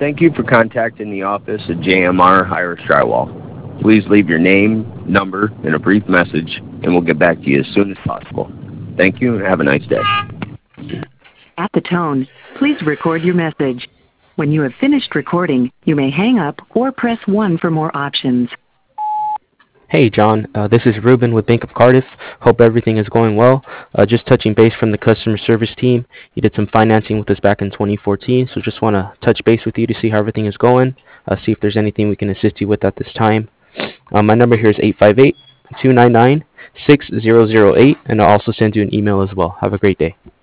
Thank you for contacting the office of JMR Irish Drywall. Please leave your name, number, and a brief message, and we'll get back to you as soon as possible. Thank you, and have a nice day. At the tone, please record your message. When you have finished recording, you may hang up or press 1 for more options. Hey John, this is Ruben with Bank of Cardiff. Hope everything is going well. Just touching base from the customer service team. You did some financing with us back in 2014, so just want to touch base with you to see how everything is going, see if there's anything we can assist you with at this time. My number here is 858-299-6008, and I'll also send you an email as well. Have a great day.